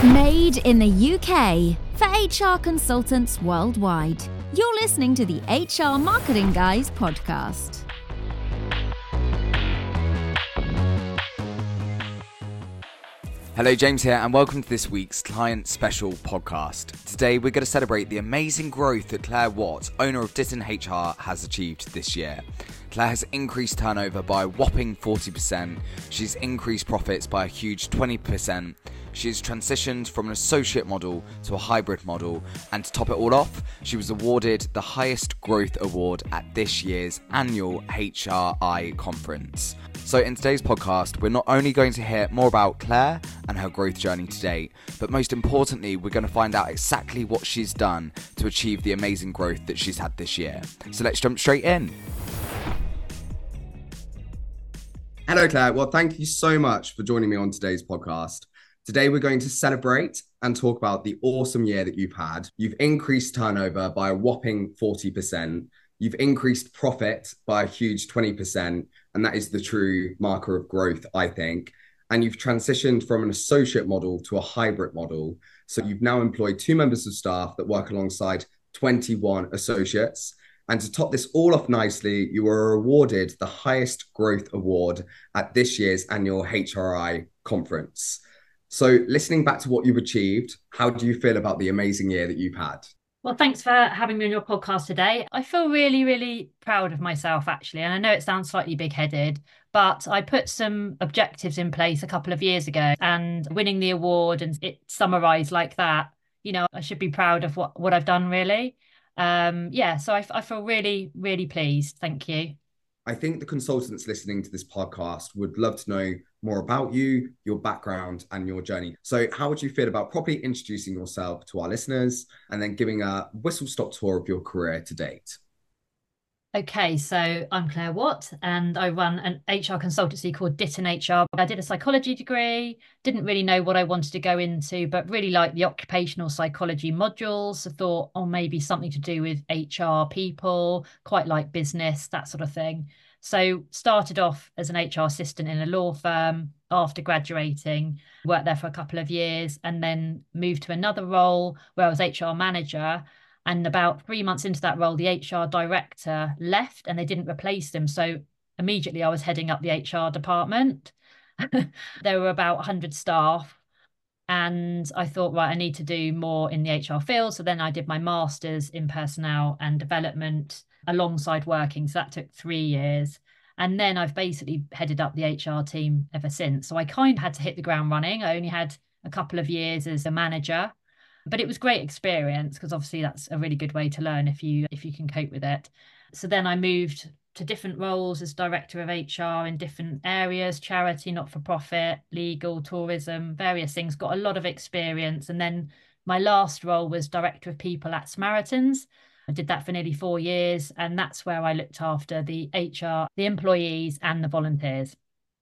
Made in the UK for HR consultants worldwide. You're listening to the HR Marketing Guys podcast. Hello, James here, and welcome to this week's Client Special podcast. Today, we're going to celebrate the amazing growth that Claire Watt, owner of Ditton HR, has achieved this year. Claire has increased turnover by a whopping 40%. She's increased profits by a huge 20%. She has transitioned from an associate model to a hybrid model, and to top it all off, she was awarded the highest growth award at this year's annual HRI conference. So in today's podcast, we're not only going to hear more about Claire and her growth journey to date, but most importantly, we're going to find out exactly what she's done to achieve the amazing growth that she's had this year. So let's jump straight in. Hello, Claire. Well, thank you so much for joining me on today's podcast. Today, we're going to celebrate and talk about the awesome year that you've had. You've increased turnover by a whopping 40%. You've increased profit by a huge 20%. And that is the true marker of growth, I think. And you've transitioned from an associate model to a hybrid model. So you've now employed 2 members of staff that work alongside 21 associates. And to top this all off nicely, you were awarded the highest growth award at this year's annual HRI conference. So listening back to what you've achieved, how do you feel about the amazing year that you've had? Well, thanks for having me on your podcast today. I feel really, really proud of myself, actually. And I know it sounds slightly big-headed, but I put some objectives in place a couple of years ago, and winning the award and it summarised like that, you know, I should be proud of what I've done, really. So I feel really, really pleased. Thank you. I think the consultants listening to this podcast would love to know more about you, your background, and your journey. So how would you feel about properly introducing yourself to our listeners and then giving a whistle-stop tour of your career to date? Okay, so I'm Claire Watt and I run an HR consultancy called Ditton HR. I did a psychology degree, didn't really know what I wanted to go into, but really liked the occupational psychology modules. I thought, maybe something to do with HR people, quite like business, that sort of thing. So started off as an HR assistant in a law firm after graduating, worked there for a couple of years and then moved to another role where I was HR manager. And about 3 months into that role, the HR director left and they didn't replace them. So immediately I was heading up the HR department. There were about 100 staff. And I thought, right, I need to do more in the HR field. So then I did my master's in personnel and development alongside working. So that took 3 years. And then I've basically headed up the HR team ever since. So I kind of had to hit the ground running. I only had a couple of years as a manager. But it was great experience because obviously that's a really good way to learn if you can cope with it. So then I moved to different roles as director of HR in different areas, charity, not-for-profit, legal, tourism, various things, got a lot of experience. And then my last role was director of people at Samaritans. I did that for nearly 4 years. And that's where I looked after the HR, the employees and the volunteers.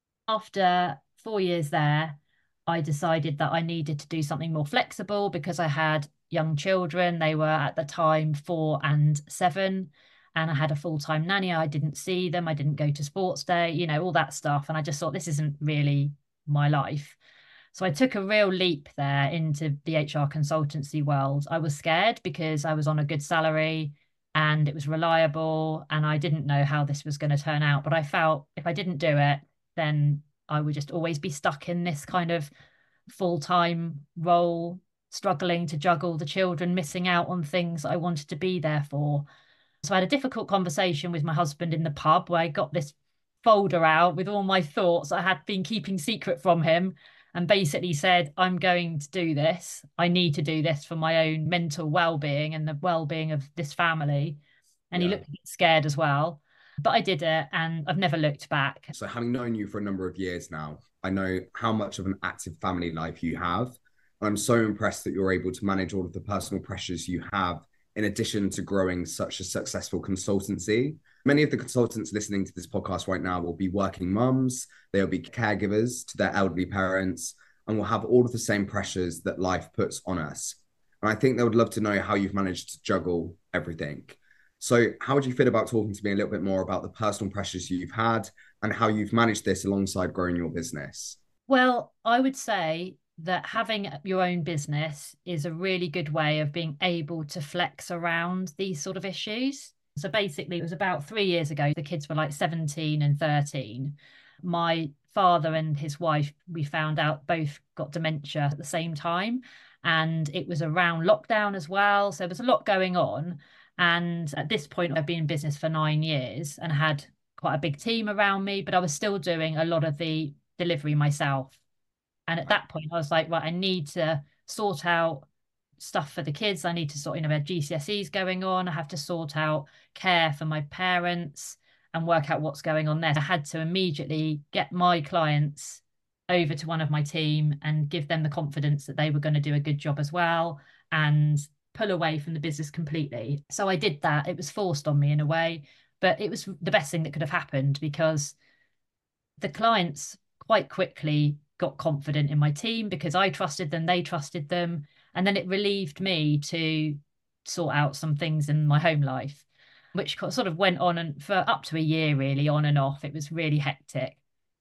After 4 years there, I decided that I needed to do something more flexible because I had young children. They were at the time 4 and 7, and I had a full-time nanny. I didn't see them. I didn't go to sports day, you know, all that stuff. And I just thought, this isn't really my life. So I took a real leap there into the HR consultancy world. I was scared because I was on a good salary and it was reliable and I didn't know how this was going to turn out. But I felt if I didn't do it, then I would just always be stuck in this kind of full-time role, struggling to juggle the children, missing out on things I wanted to be there for. So I had a difficult conversation with my husband in the pub where I got this folder out with all my thoughts I had been keeping secret from him and basically said, I'm going to do this. I need to do this for my own mental well-being and the well-being of this family. And he looked a bit scared as well. But I did it and I've never looked back. So having known you for a number of years now, I know how much of an active family life you have. I'm so impressed that you're able to manage all of the personal pressures you have in addition to growing such a successful consultancy. Many of the consultants listening to this podcast right now will be working mums, they'll be caregivers to their elderly parents, and will have all of the same pressures that life puts on us. And I think they would love to know how you've managed to juggle everything. So how would you feel about talking to me a little bit more about the personal pressures you've had and how you've managed this alongside growing your business? Well, I would say that having your own business is a really good way of being able to flex around these sort of issues. So basically, it was about 3 years ago, the kids were like 17 and 13. My father and his wife, we found out, both got dementia at the same time. And it was around lockdown as well. So there was a lot going on. And at this point, I've been in business for 9 years and had quite a big team around me, but I was still doing a lot of the delivery myself. And at that point, I was like, right, I need to sort out stuff for the kids. I need to sort, we had GCSEs going on. I have to sort out care for my parents and work out what's going on there. I had to immediately get my clients over to one of my team and give them the confidence that they were going to do a good job as well and pull away from the business completely. So I did that. It was forced on me in a way, but it was the best thing that could have happened because the clients quite quickly got confident in my team because I trusted them, they trusted them. And then it relieved me to sort out some things in my home life, which sort of went on and for up to a year, really, on and off. It was really hectic.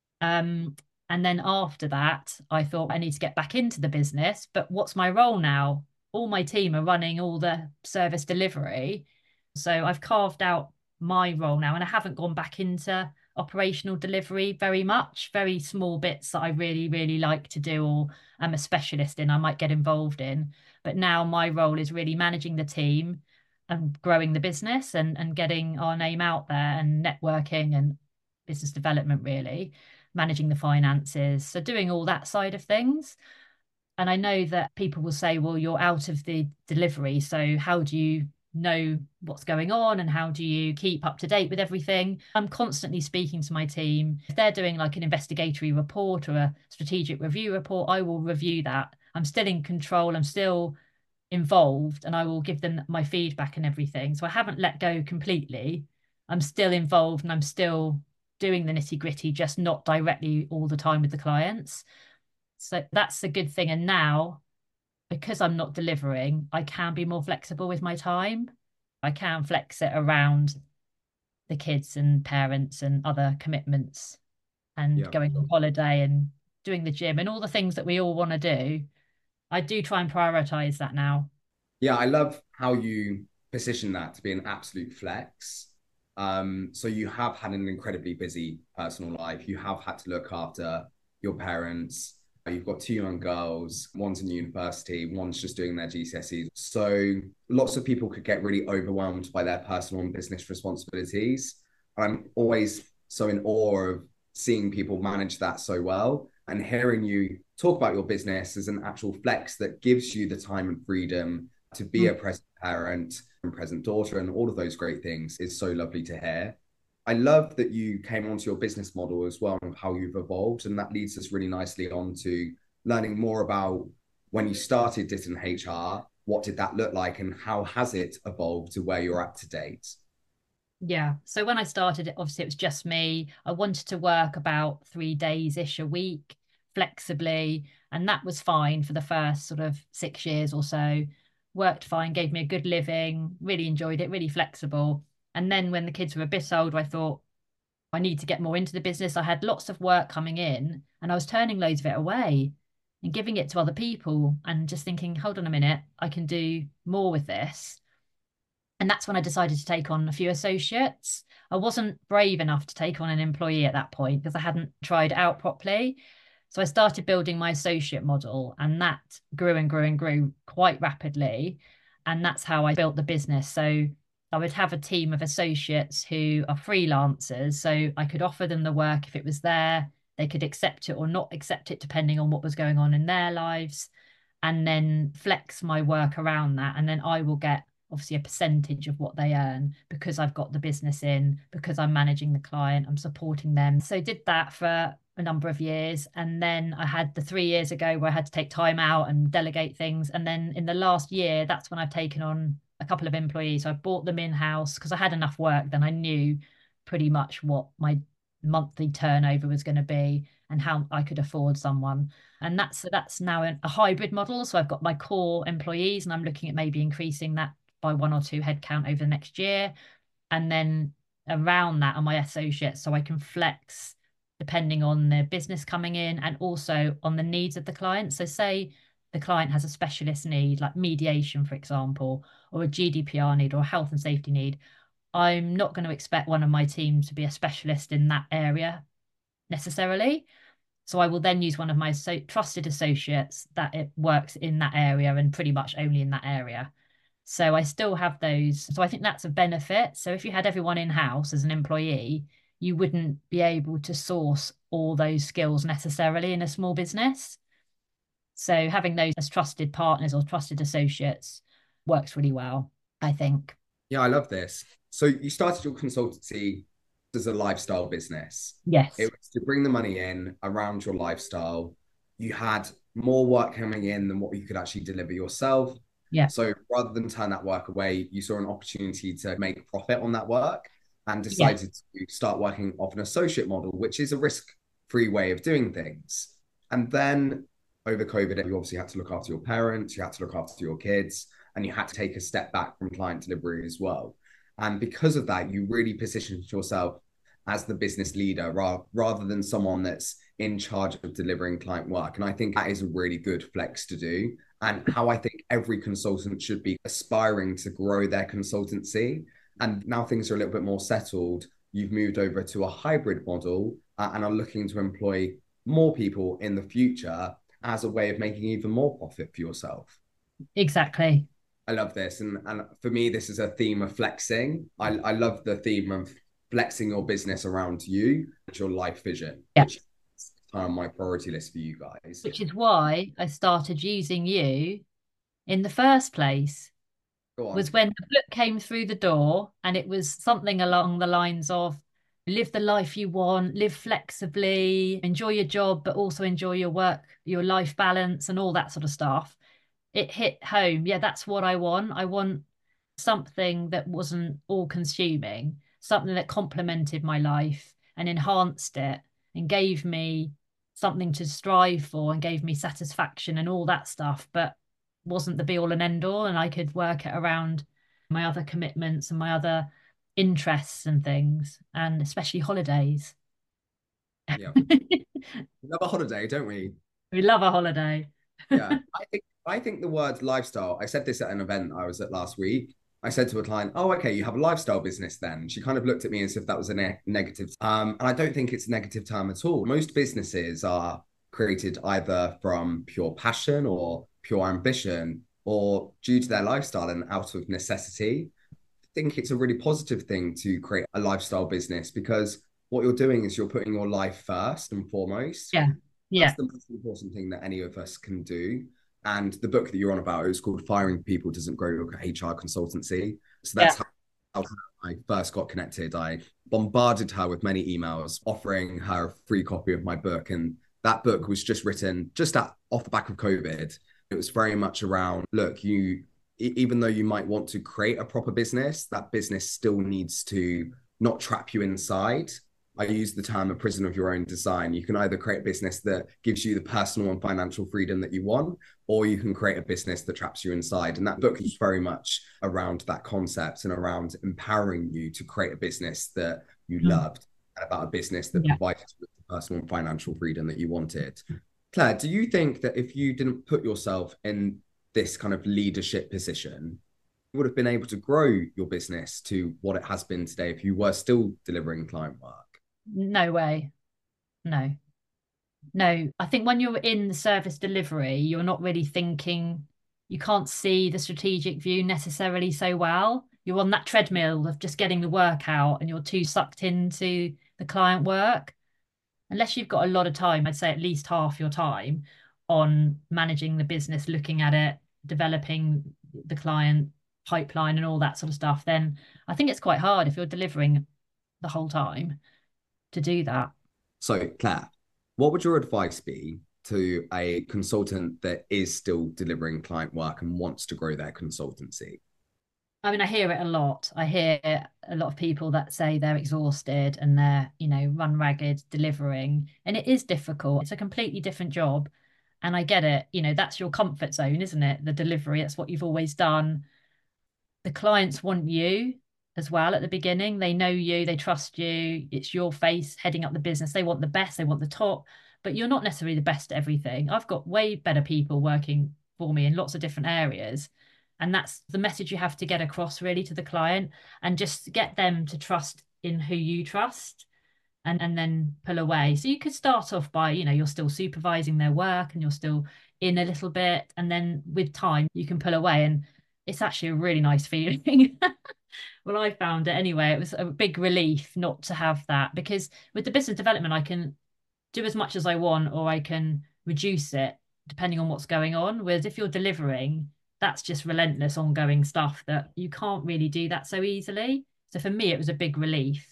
And then after that, I thought I need to get back into the business. But what's my role now? All my team are running all the service delivery. So I've carved out my role now and I haven't gone back into operational delivery very much, very small bits that I really, really like to do or I'm a specialist in, I might get involved in. But now my role is really managing the team and growing the business and getting our name out there and networking and business development, really, managing the finances. So doing all that side of things. And I know that people will say, well, you're out of the delivery. So how do you know what's going on and how do you keep up to date with everything? I'm constantly speaking to my team. If they're doing like an investigatory report or a strategic review report, I will review that. I'm still in control. I'm still involved and I will give them my feedback and everything. So I haven't let go completely. I'm still involved and I'm still doing the nitty gritty, just not directly all the time with the clients. So that's a good thing. And now, because I'm not delivering, I can be more flexible with my time. I can flex it around the kids and parents and other commitments and going on holiday and doing the gym and all the things that we all want to do. I do try and prioritize that now. Yeah, I love how you position that to be an absolute flex. So you have had an incredibly busy personal life. You have had to look after your parents. You've got two young girls, one's in university, one's just doing their GCSEs. So lots of people could get really overwhelmed by their personal and business responsibilities. I'm always so in awe of seeing people manage that so well and hearing you talk about your business as an actual flex that gives you the time and freedom to be a present parent and present daughter and all of those great things is so lovely to hear. I love that you came onto your business model as well and how you've evolved. And that leads us really nicely on to learning more about when you started Ditton HR, what did that look like and how has it evolved to where you're at to date? Yeah. So when I started, obviously it was just me. I wanted to work about 3 days-ish a week flexibly. And that was fine for the first sort of 6 years or so. Worked fine, gave me a good living, really enjoyed it, really flexible. And then when the kids were a bit older, I thought I need to get more into the business. I had lots of work coming in and I was turning loads of it away and giving it to other people and just thinking, hold on a minute, I can do more with this. And that's when I decided to take on a few associates. I wasn't brave enough to take on an employee at that point because I hadn't tried it out properly. So I started building my associate model and that grew and grew and grew quite rapidly. And that's how I built the business. So I would have a team of associates who are freelancers. So I could offer them the work if it was there. They could accept it or not accept it, depending on what was going on in their lives, and then flex my work around that. And then I will get obviously a percentage of what they earn because I've got the business in, because I'm managing the client, I'm supporting them. So did that for a number of years. And then I had the 3 years ago where I had to take time out and delegate things. And then in the last year, that's when I've taken on a couple of employees. So I bought them in-house because I had enough work. Then I knew pretty much what my monthly turnover was going to be and how I could afford someone. And that's now a hybrid model. So I've got my core employees and I'm looking at maybe increasing that by 1 or 2 headcount over the next year. And then around that are my associates. So I can flex depending on their business coming in and also on the needs of the client. So say the client has a specialist need, like mediation, for example, or a GDPR need or a health and safety need. I'm not going to expect one of my team to be a specialist in that area necessarily. So I will then use one of my trusted associates that it works in that area and pretty much only in that area. So I still have those. So I think that's a benefit. So if you had everyone in-house as an employee, you wouldn't be able to source all those skills necessarily in a small business. So having those as trusted partners or trusted associates works really well, I think. Yeah, I love this. So you started your consultancy as a lifestyle business. Yes. It was to bring the money in around your lifestyle. You had more work coming in than what you could actually deliver yourself. Yeah. So rather than turn that work away, you saw an opportunity to make profit on that work and decided to start working off an associate model, which is a risk-free way of doing things. And then over COVID, you obviously had to look after your parents, you had to look after your kids, and you had to take a step back from client delivery as well. And because of that, you really positioned yourself as the business leader rather than someone that's in charge of delivering client work. And I think that is a really good flex to do, and how I think every consultant should be aspiring to grow their consultancy. And now things are a little bit more settled. You've moved over to a hybrid model and are looking to employ more people in the future as a way of making even more profit for yourself. Exactly. I love this. And for me, this is a theme of flexing. I love the theme of flexing your business around you and your life vision, which is on my priority list for you guys. Which is why I started using you in the first place. Was when the book came through the door, and it was something along the lines of live the life you want, live flexibly, enjoy your job, but also enjoy your work, your life balance and all that sort of stuff. It hit home. Yeah, that's what I want. I want something that wasn't all consuming, something that complemented my life and enhanced it and gave me something to strive for and gave me satisfaction and all that stuff, but wasn't the be all and end all. And I could work it around my other commitments and my other interests and things, and especially holidays. Yeah. We love a holiday, don't we? We love a holiday. Yeah. I think the word lifestyle, I said this at an event I was at last week. I said to a client, oh, okay, you have a lifestyle business then. She kind of looked at me as if that was a negative. And I don't think it's a negative term at all. Most businesses are created either from pure passion or pure ambition or due to their lifestyle and out of necessity. I think it's a really positive thing to create a lifestyle business, because what you're doing is you're putting your life first and foremost. Yeah. That's the most important thing that any of us can do. And the book that you're on about is called Firing People Doesn't Grow Your HR Consultancy. So that's how I first got connected. I bombarded her with many emails offering her a free copy of my book. And that book was just written off the back of COVID. It was very much around, look, even though you might want to create a proper business, that business still needs to not trap you inside. I use the term a prison of your own design. You can either create a business that gives you the personal and financial freedom that you want, or you can create a business that traps you inside. And that book is very much around that concept and around empowering you to create a business that you loved, and about a business that provided you with the personal and financial freedom that you wanted. Claire, do you think that if you didn't put yourself in this kind of leadership position, you would have been able to grow your business to what it has been today if you were still delivering client work? No way. No. I think when you're in the service delivery, you're not really thinking, you can't see the strategic view necessarily so well. You're on that treadmill of just getting the work out and you're too sucked into the client work. Unless you've got a lot of time, I'd say at least half your time on managing the business, looking at it, developing the client pipeline and all that sort of stuff, then I think it's quite hard if you're delivering the whole time to do that. So, Claire, what would your advice be to a consultant that is still delivering client work and wants to grow their consultancy? I mean, I hear it a lot. I hear a lot of people that say they're exhausted and they're, run ragged delivering. And it is difficult. It's a completely different job. And I get it. That's your comfort zone, isn't it? The delivery, that's what you've always done. The clients want you. as well at the beginning. They know you, they trust you. It's your face heading up the business. They want the best, they want the top, but you're not necessarily the best at everything. I've got way better people working for me in lots of different areas. And that's the message you have to get across really to the client, and just get them to trust in who you trust, and then pull away. So you could start off by, you're still supervising their work and you're still in a little bit. And then with time, you can pull away. And it's actually a really nice feeling. Well, I found it anyway. It was a big relief not to have that, because with the business development, I can do as much as I want, or I can reduce it depending on what's going on. Whereas if you're delivering, that's just relentless, ongoing stuff that you can't really do that so easily. So for me, it was a big relief.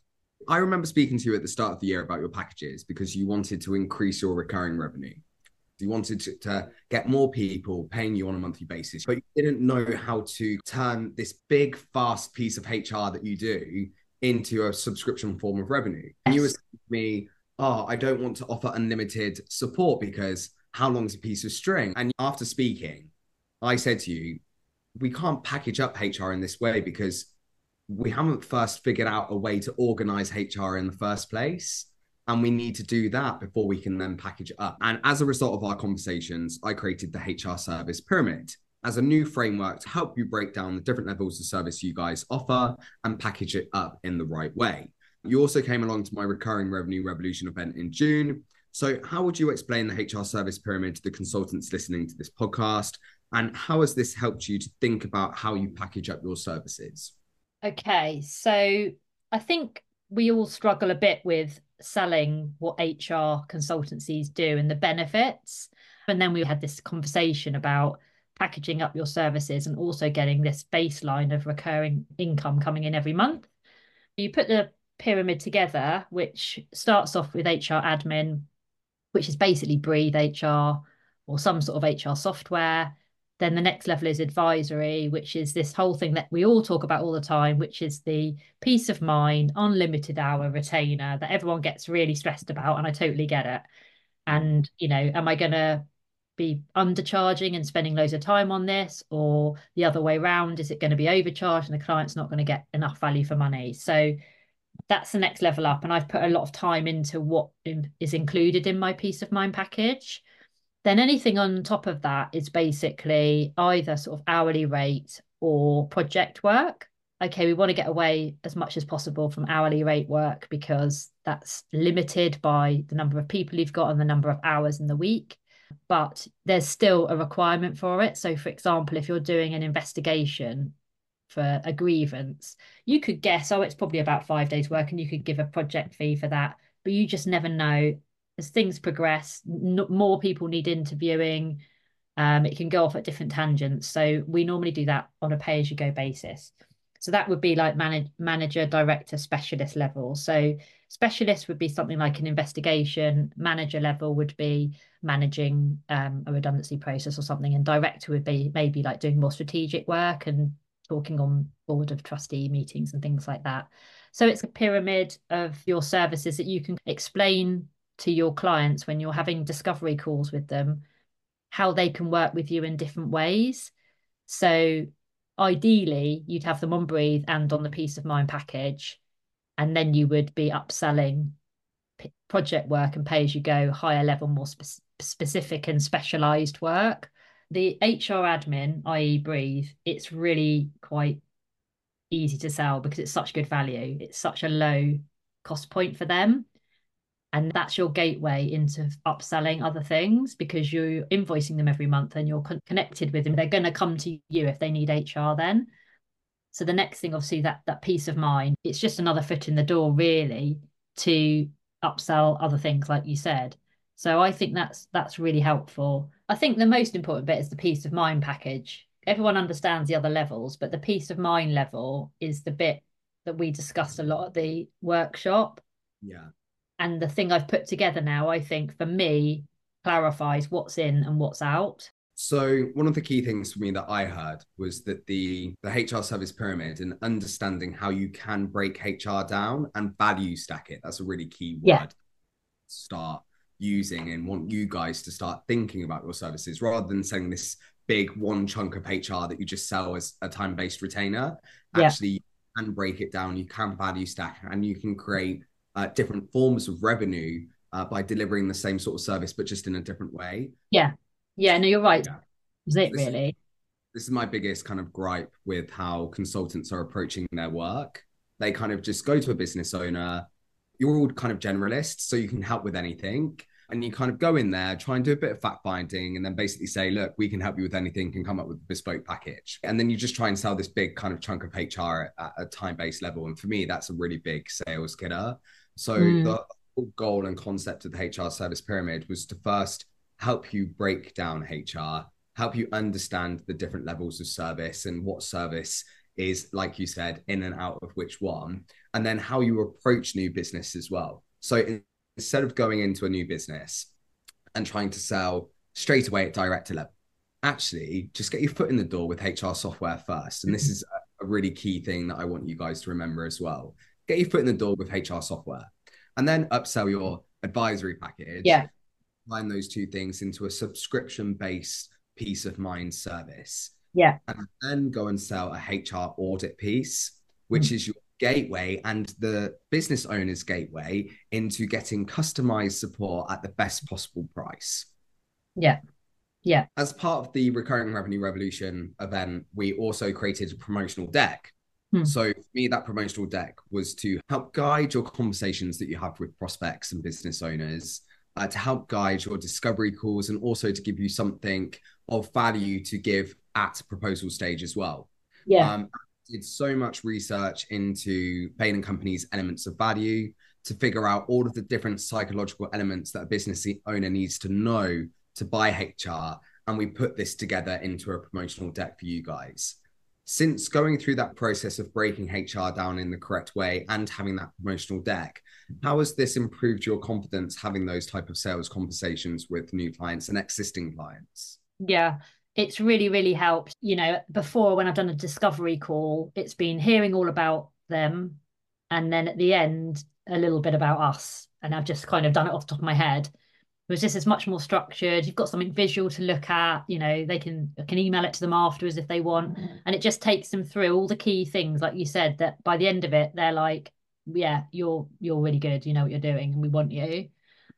I remember speaking to you at the start of the year about your packages because you wanted to increase your recurring revenue. You wanted to get more people paying you on a monthly basis, but you didn't know how to turn this big, fast piece of HR that you do into a subscription form of revenue. And you were saying to me, oh, I don't want to offer unlimited support because how long's a piece of string? And after speaking, I said to you, we can't package up HR in this way because we haven't first figured out a way to organize HR in the first place. And we need to do that before we can then package it up. And as a result of our conversations, I created the HR service pyramid as a new framework to help you break down the different levels of service you guys offer and package it up in the right way. You also came along to my recurring revenue revolution event in June. So how would you explain the HR service pyramid to the consultants listening to this podcast? And how has this helped you to think about how you package up your services? Okay, so I think we all struggle a bit with selling what HR consultancies do and the benefits. And then we had this conversation about packaging up your services and also getting this baseline of recurring income coming in every month. You put the pyramid together, which starts off with HR admin, which is basically Breathe HR or some sort of HR software. Then the next level is advisory, which is this whole thing that we all talk about all the time, which is the peace of mind, unlimited hour retainer that everyone gets really stressed about. And I totally get it. And, am I going to be undercharging and spending loads of time on this, or the other way around? Is it going to be overcharged and the client's not going to get enough value for money? So that's the next level up. And I've put a lot of time into what is included in my peace of mind package. Then anything on top of that is basically either sort of hourly rate or project work. Okay, we want to get away as much as possible from hourly rate work because that's limited by the number of people you've got and the number of hours in the week. But there's still a requirement for it. So, for example, if you're doing an investigation for a grievance, you could guess, oh, it's probably about 5 days work, and you could give a project fee for that. But you just never know. As things progress, more people need interviewing. It can go off at different tangents. So we normally do that on a pay-as-you-go basis. So that would be like manager, director, specialist level. So specialist would be something like an investigation. Manager level would be managing a redundancy process or something. And director would be maybe like doing more strategic work and talking on board of trustee meetings and things like that. So it's a pyramid of your services that you can explain to your clients when you're having discovery calls with them, how they can work with you in different ways. So ideally, you'd have them on Breathe and on the peace of mind package, and then you would be upselling project work and pay as you go, higher level, more specific and specialized work. The HR admin, i.e. Breathe, it's really quite easy to sell because it's such good value. It's such a low cost point for them. And that's your gateway into upselling other things because you're invoicing them every month and you're connected with them. They're going to come to you if they need HR then. So the next thing, obviously, that peace of mind, it's just another foot in the door, really, to upsell other things, like you said. So I think that's really helpful. I think the most important bit is the peace of mind package. Everyone understands the other levels, but the peace of mind level is the bit that we discussed a lot at the workshop. Yeah. And the thing I've put together now, I think, for me, clarifies what's in and what's out. So one of the key things for me that I heard was that the HR service pyramid and understanding how you can break HR down and value stack it. That's a really key word to start using, and want you guys to start thinking about your services rather than selling this big one chunk of HR that you just sell as a time-based retainer. Actually can break it down, you can value stack, and you can create different forms of revenue by delivering the same sort of service, but just in a different way. Yeah. Yeah, no, you're right. Yeah. Is it really? This is my biggest kind of gripe with how consultants are approaching their work. They kind of just go to a business owner. You're all kind of generalists, so you can help with anything. And you kind of go in there, try and do a bit of fact finding, and then basically say, look, we can help you with anything, can come up with a bespoke package. And then you just try and sell this big kind of chunk of HR at a time-based level. And for me, that's a really big sales killer. So the whole goal and concept of the HR service pyramid was to first help you break down HR, help you understand the different levels of service and what service is, like you said, in and out of which one, and then how you approach new business as well. So instead of going into a new business and trying to sell straight away at director level, actually just get your foot in the door with HR software first. And this is a really key thing that I want you guys to remember as well. Get your foot in the door with HR software and then upsell your advisory package. Yeah. Combine those two things into a subscription-based peace of mind service. Yeah. And then go and sell a HR audit piece, which is your gateway and the business owner's gateway into getting customized support at the best possible price. Yeah. Yeah. As part of the Recurring Revenue Revolution event, we also created a promotional deck. So for me, that promotional deck was to help guide your conversations that you have with prospects and business owners, to help guide your discovery calls, and also to give you something of value to give at proposal stage as well. Yeah. Did so much research into Bain & Company's elements of value to figure out all of the different psychological elements that a business owner needs to know to buy HR. And we put this together into a promotional deck for you guys. Since going through that process of breaking HR down in the correct way and having that promotional deck, how has this improved your confidence having those type of sales conversations with new clients and existing clients? Yeah, it's really, really helped. You know, before when I've done a discovery call, it's been hearing all about them. And then at the end, a little bit about us. And I've just kind of done it off the top of my head. Whereas this is much more structured. You've got something visual to look at. You know, they can email it to them afterwards if they want. And it just takes them through all the key things, like you said, that by the end of it, they're like, yeah, you're really good. You know what you're doing and we want you.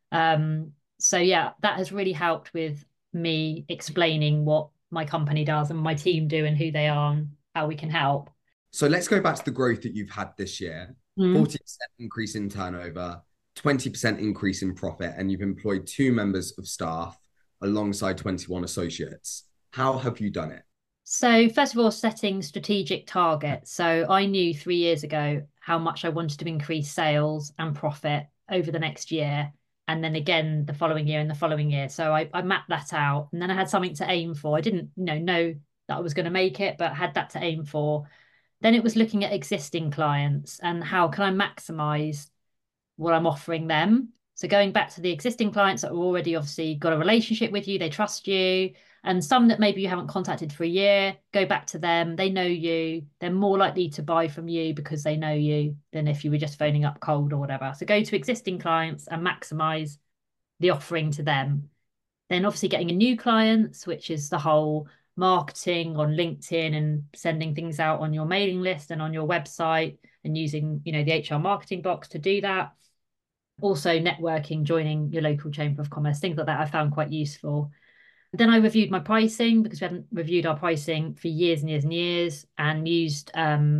So yeah, that has really helped with me explaining what my company does and my team do and who they are and how we can help. So let's go back to the growth that you've had this year. 40% increase in turnover, 20% increase in profit, and you've employed 2 members of staff alongside 21 associates. How have you done it? So first of all, setting strategic targets. So I knew 3 years ago how much I wanted to increase sales and profit over the next year. And then again, the following year and the following year. So I mapped that out, and then I had something to aim for. I didn't know that I was going to make it, but had that to aim for. Then it was looking at existing clients and how can I maximize what I'm offering them. So going back to the existing clients that are already obviously got a relationship with you, they trust you. And some that maybe you haven't contacted for a year, go back to them. They know you. They're more likely to buy from you because they know you than if you were just phoning up cold or whatever. So go to existing clients and maximize the offering to them. Then obviously getting a new clients, which is the whole marketing on LinkedIn and sending things out on your mailing list and on your website and using, the HR marketing box to do that. Also networking, joining your local chamber of commerce, things like that I found quite useful. Then I reviewed my pricing because we hadn't reviewed our pricing for years and years and years, and used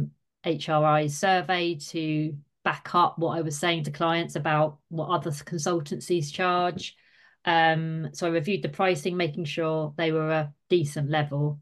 HRI's survey to back up what I was saying to clients about what other consultancies charge. So I reviewed the pricing, making sure they were a decent level.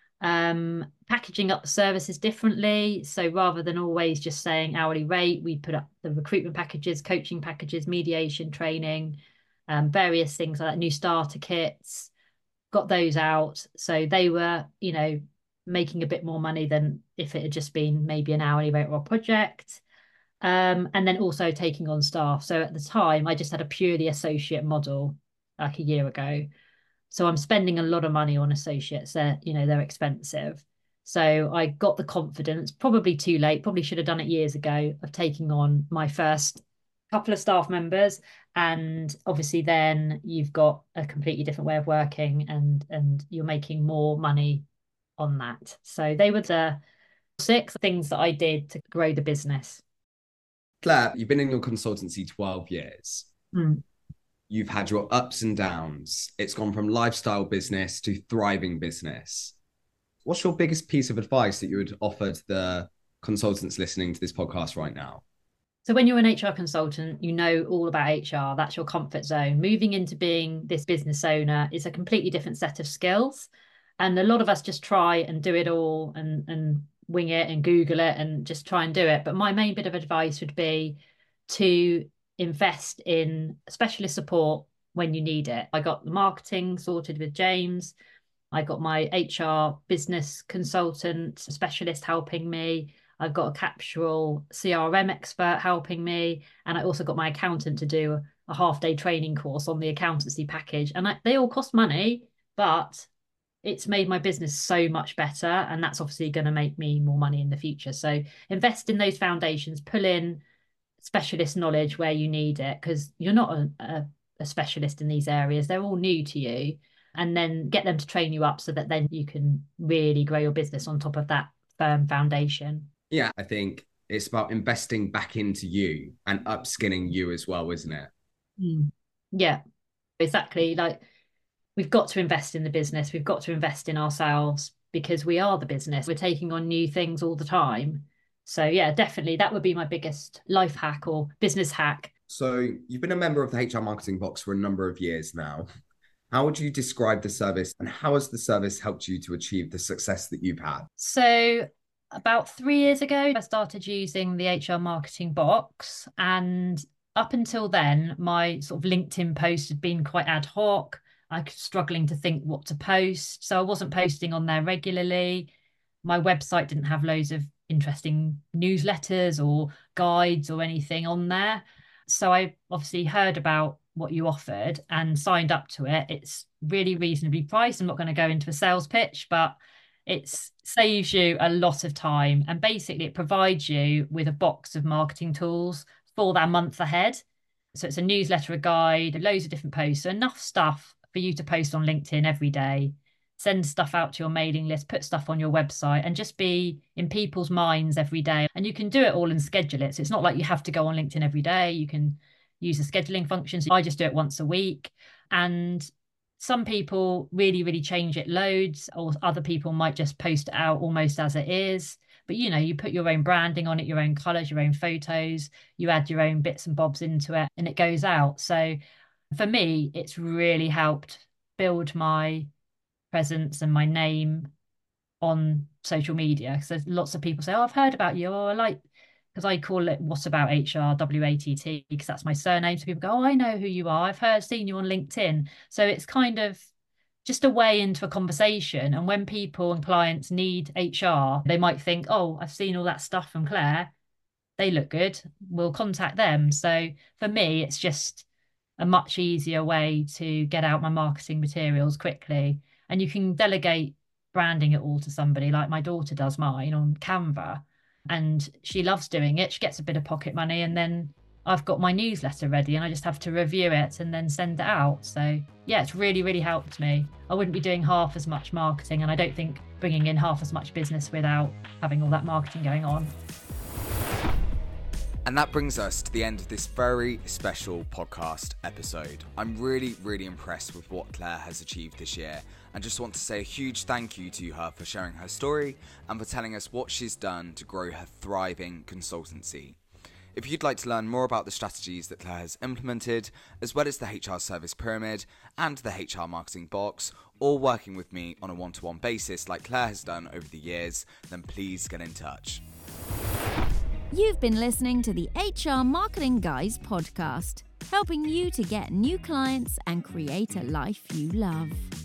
Packaging up the services differently. So rather than always just saying hourly rate, we put up the recruitment packages, coaching packages, mediation training, various things like that, new starter kits, got those out. So they were, making a bit more money than if it had just been maybe an hourly rate or a project. And then also taking on staff. So at the time, I just had a purely associate model like a year ago. So I'm spending a lot of money on associates. They're expensive. So I got the confidence, probably too late, probably should have done it years ago, of taking on my first couple of staff members. And obviously then you've got a completely different way of working and you're making more money on that. So they were the 6 things that I did to grow the business. Claire, you've been in your consultancy 12 years. Mm. You've had your ups and downs. It's gone from lifestyle business to thriving business. What's your biggest piece of advice that you would offer to the consultants listening to this podcast right now? So when you're an HR consultant, you know all about HR. That's your comfort zone. Moving into being this business owner is a completely different set of skills. And a lot of us just try and do it all and wing it and Google it and just try and do it. But my main bit of advice would be to invest in specialist support when you need it. I got the marketing sorted with James. I got my HR business consultant specialist helping me. I've got a Capsule CRM expert helping me. And I also got my accountant to do a half-day training course on the accountancy package. And they all cost money, but it's made my business so much better. And that's obviously going to make me more money in the future. So invest in those foundations, pull in specialist knowledge where you need it, because you're not a specialist in these areas. They're all new to you. And then get them to train you up so that then you can really grow your business on top of that firm foundation. Yeah, I think it's about investing back into you and upskilling you as well, isn't it? Yeah, exactly. Like, we've got to invest in the business. We've got to invest in ourselves because we are the business. We're taking on new things all the time. So yeah, definitely that would be my biggest life hack or business hack. So you've been a member of the HR Marketing Box for a number of years now. How would you describe the service and how has the service helped you to achieve the success that you've had? So about 3 years ago, I started using the HR Marketing Box. And up until then, my sort of LinkedIn posts had been quite ad hoc. I was struggling to think what to post. So I wasn't posting on there regularly. My website didn't have loads of interesting newsletters or guides or anything on there. So I obviously heard about what you offered and signed up to it. It's really reasonably priced. I'm not going to go into a sales pitch, but it saves you a lot of time. And basically it provides you with a box of marketing tools for that month ahead. So it's a newsletter, a guide, loads of different posts, so enough stuff for you to post on LinkedIn every day, send stuff out to your mailing list, put stuff on your website, and just be in people's minds every day. And you can do it all and schedule it. So it's not like you have to go on LinkedIn every day. You can use the scheduling functions. I just do it once a week. And some people really, really change it loads, or other people might just post it out almost as it is. But, you know, you put your own branding on it, your own colours, your own photos, you add your own bits and bobs into it, and it goes out. So for me, it's really helped build my presence and my name on social media. So lots of people say, oh, I've heard about you. Oh, I like, because I call it What About HR, WATT, because that's my surname. So people go, oh, I know who you are. I've seen you on LinkedIn. So it's kind of just a way into a conversation. And when people and clients need HR, they might think, oh, I've seen all that stuff from Claire. They look good. We'll contact them. So for me, it's just a much easier way to get out my marketing materials quickly. And you can delegate branding it all to somebody, like my daughter does mine on Canva. And she loves doing it. She gets a bit of pocket money, and then I've got my newsletter ready and I just have to review it and then send it out. So yeah, it's really, really helped me. I wouldn't be doing half as much marketing, and I don't think bringing in half as much business without having all that marketing going on. And that brings us to the end of this very special podcast episode. I'm really, really impressed with what Claire has achieved this year, and just want to say a huge thank you to her for sharing her story and for telling us what she's done to grow her thriving consultancy. If you'd like to learn more about the strategies that Claire has implemented, as well as the HR Service Pyramid and the HR Marketing Box, or working with me on a one-to-one basis like Claire has done over the years, then please get in touch. You've been listening to the HR Marketing Guys podcast, helping you to get new clients and create a life you love.